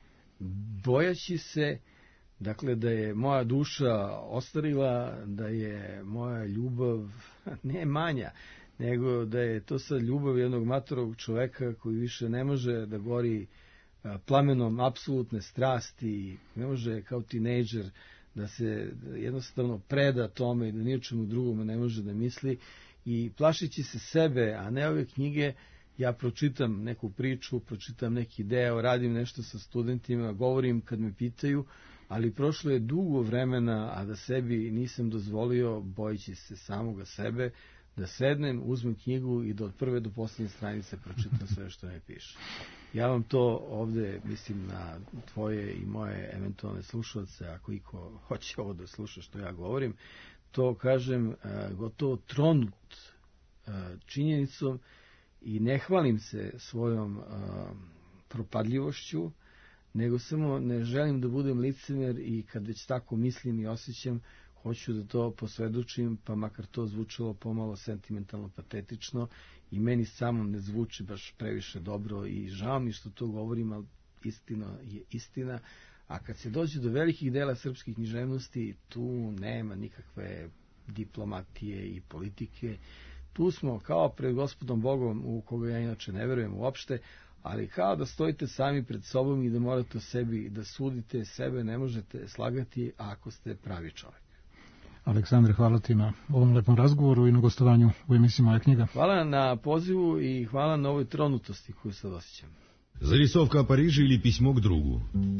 S5: bojaći se, dakle, da je moja duša ostarila, da je moja ljubav ne manja, nego da je to sad ljubav jednog matorog čoveka koji više ne može da gori plamenom apsolutne strasti, ne može kao tinejdžer da se jednostavno preda tome i da ni o čemu drugome ne može da misli i plašići se sebe, a ne ove knjige, ja pročitam neku priču, pročitam neki deo, radim nešto sa studentima, govorim kad me pitaju, ali prošlo je dugo vremena, a da sebi nisam dozvolio, bojeći se samoga sebe, da sednem, uzmem knjigu i da od prve do posljednje stranice pročitam sve što me piše. Ja vam to ovde, mislim na tvoje i moje eventualne slušalce, ako iko hoće ovo da sluša što ja govorim, to kažem gotovo tronut činjenicom i ne hvalim se svojom propadljivošću, nego samo ne želim da budem licemer i kad već tako mislim i osjećam, hoću da to posvedočim, pa makar to zvučalo pomalo sentimentalno patetično i meni samo ne zvuči baš previše dobro i žao mi što to govorim, ali istina je istina. A kad se dođe do velikih dela srpskih književnosti, tu nema nikakve diplomatije i politike. Tu smo kao pred gospodom Bogom, u koga ja inače ne verujem uopšte, ali kao da stojite sami pred sobom i da morate o sebi da sudite, sebe ne možete slagati ako ste pravi čovjek.
S1: Aleksandre, hvala ti na ovom lepom razgovoru i na gostovanju u emisiji Moja knjiga.
S5: Hvala na pozivu i hvala na ovoj tronutosti koju sad osjećam.
S8: Зарисовка о Париже или письмо к другу.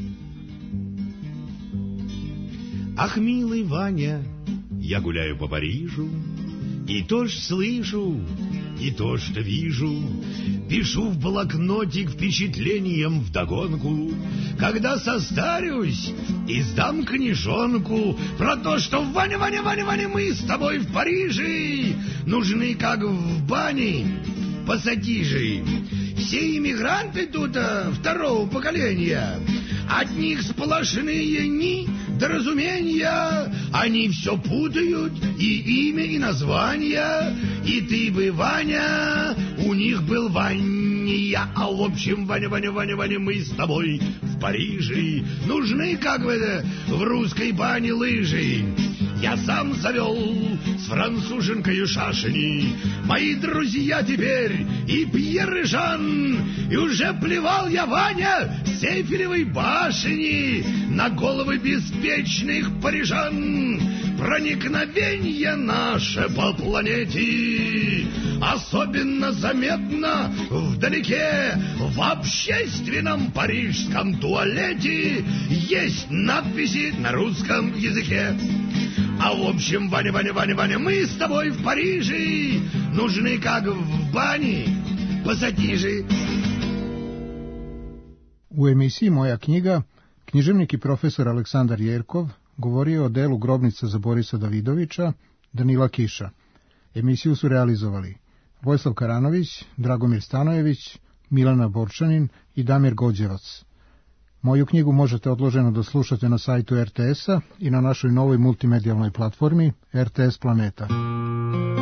S8: Ах, милый Ваня, я гуляю по Парижу, и то ж слышу, и то что вижу, пишу в блокнотик впечатлением вдогонку, когда состарюсь, издам книжонку про то, что Ваня, Ваня, Ваня, Ваня, мы с тобой в Париже нужны, как в бане, пассатижи. Все иммигранты тут второго поколения, от них сплошные недоразумения, они все путают, и имя, и название, и ты бы, Ваня, у них был Ваня, а в общем, Ваня, Ваня, Ваня, Ваня, мы с тобой в Париже нужны, как в русской бане лыжи. Я сам завел с француженкою шашни, мои друзья теперь и Пьер, и Жан, и уже плевал я, Ваня, с Эйфелевой башни на головы беспечных парижан. Проникновение наше по планете особенно заметно вдалеке. В общественном парижском туалете есть надписи на русском языке. А в общем, Ваня, мы с тобой в Париже нужны как в бане пассатижи.
S1: U emisiji Moja knjiga, književnik i profesor Aleksandar Jerkov govorio o delu Grobnica za Borisa Davidovića, Danila Kiša. Emisiju su realizovali Vojislav Karanović, Dragomir Stanojević, Milana Borčanin i Damir Gođevac. Moju knjigu možete odloženo da slušate na sajtu RTS-a i na našoj novoj multimedijalnoj platformi RTS Planeta.